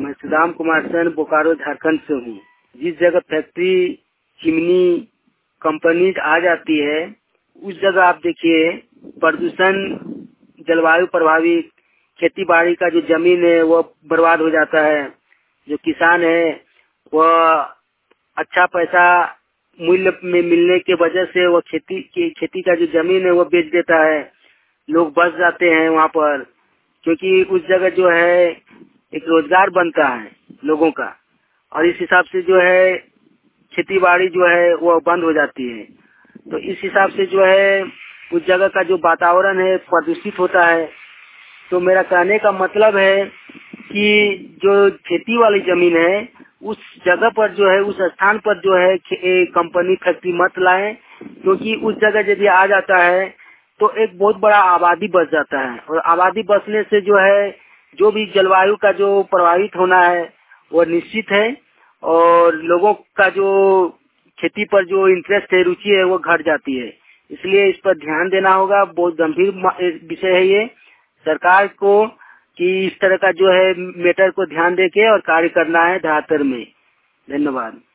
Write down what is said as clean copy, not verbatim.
मैं सुदाम कुमार सेन बोकारो झारखंड से हूँ। जिस जगह फैक्ट्री चिमनी कंपनी आ जाती है उस जगह आप देखिए प्रदूषण, जलवायु प्रभावित खेती बाड़ी का जो जमीन है वो बर्बाद हो जाता है। जो किसान है वह अच्छा पैसा मूल्य में मिलने के वजह से वो खेती का जो जमीन है वो बेच देता है। लोग बस जाते हैं वहाँ पर, क्योंकि उस जगह जो है एक रोजगार बनता है लोगों का, और इस हिसाब से जो है खेती बाड़ी जो है वो बंद हो जाती है। तो इस हिसाब से जो है उस जगह का जो वातावरण है प्रदूषित होता है। तो मेरा कहने का मतलब है कि जो खेती वाली जमीन है उस जगह पर जो है, उस स्थान पर जो है कंपनी फैक्ट्री मत लाएं, क्योंकि उस जगह यदि आ जाता है तो एक बहुत बड़ा आबादी बस जाता है, और आबादी बसने से जो है जो भी जलवायु का जो प्रभावित होना है वो निश्चित है, और लोगों का जो खेती पर जो इंटरेस्ट है, रुचि है, वो घट जाती है। इसलिए इस पर ध्यान देना होगा। बहुत गंभीर विषय है ये सरकार को, कि इस तरह का जो है मैटर को ध्यान देके और कार्य करना है धरातल में। धन्यवाद।